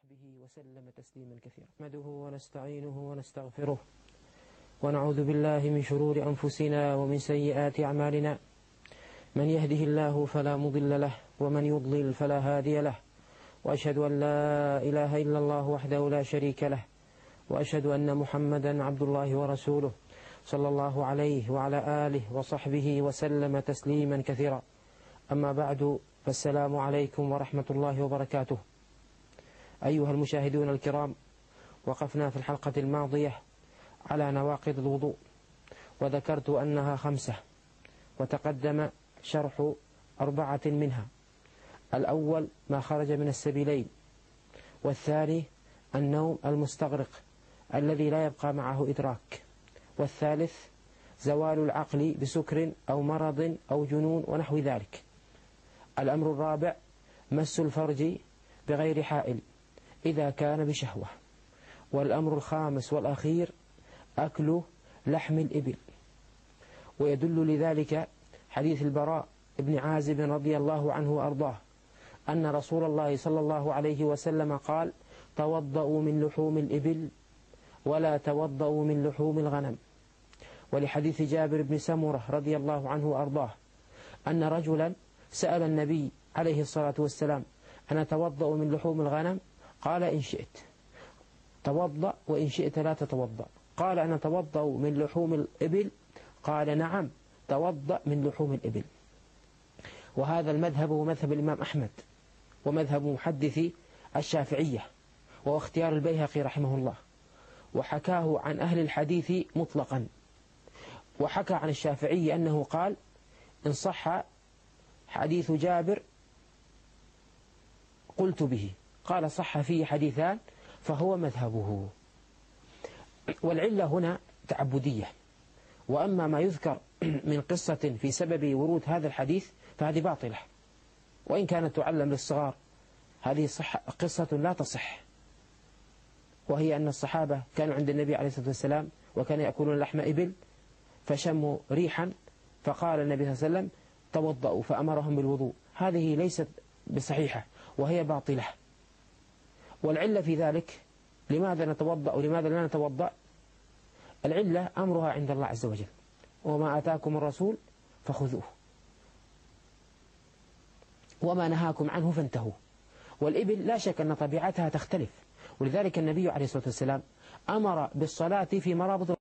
وصحبه وسلم تسليما كثيرا. نحمده ونستعينه ونستغفره ونعوذ بالله من شرور أنفسنا ومن سيئات أعمالنا، من يهده الله فلا مضل له ومن يضلل فلا هادي له، وأشهد أن لا إله إلا الله وحده لا شريك له، وأشهد أن محمدا عبد الله ورسوله صلى الله عليه وعلى آله وصحبه وسلم تسليما كثيرا. أما بعد، فالسلام عليكم ورحمة الله وبركاته. أيها المشاهدون الكرام، وقفنا في الحلقة الماضية على نواقض الوضوء، وذكرت أنها 5، وتقدم شرح 4 منها. الأول ما خرج من السبيلين، والثاني النوم المستغرق الذي لا يبقى معه إدراك، والثالث زوال العقل بسكر أو مرض أو جنون ونحو ذلك. الأمر الرابع مس الفرج بغير حائل إذا كان بشهوة. والأمر الخامس والأخير أكل لحم الإبل. ويدل لذلك حديث البراء بن عازب رضي الله عنه وأرضاه أن رسول الله صلى الله عليه وسلم قال: توضؤوا من لحوم الإبل ولا توضؤوا من لحوم الغنم. ولحديث جابر بن سمرة رضي الله عنه وأرضاه أن رجلا سأل النبي عليه الصلاة والسلام: أنا أتوضأ من لحوم الغنم؟ قال: إن شئت توضأ وإن شئت لا تتوضأ. قال: أنا أتوضأ من لحوم الإبل؟ قال: نعم، توضأ من لحوم الإبل. وهذا المذهب هو مذهب الإمام أحمد، ومذهب محدثي الشافعية، وهو اختيار البيهقي رحمه الله، وحكاه عن أهل الحديث مطلقا. وحكى عن الشافعي أنه قال: إن صح حديث جابر قلت به. قال: صح فيه حديثان فهو مذهبه. والعلة هنا تعبدية. وأما ما يذكر من قصة في سبب ورود هذا الحديث فهذه باطلة، وإن كانت تعلم للصغار. هذه قصة لا تصح، وهي أن الصحابة كانوا عند النبي عليه الصلاة والسلام وكانوا يأكلون لحم إبل، فشموا ريحا فقال النبي صلى الله عليه وسلم: توضأوا، فأمرهم بالوضوء. هذه ليست بصحيحة وهي باطلة. والعلة في ذلك لماذا نتوضأ ولماذا لا نتوضأ؟ العلة أمرها عند الله عز وجل: وما آتاكم الرسول فخذوه وما نهاكم عنه فانتهوا. والإبل لا شك أن طبيعتها تختلف، ولذلك النبي عليه الصلاة والسلام أمر بالصلاة في مرابض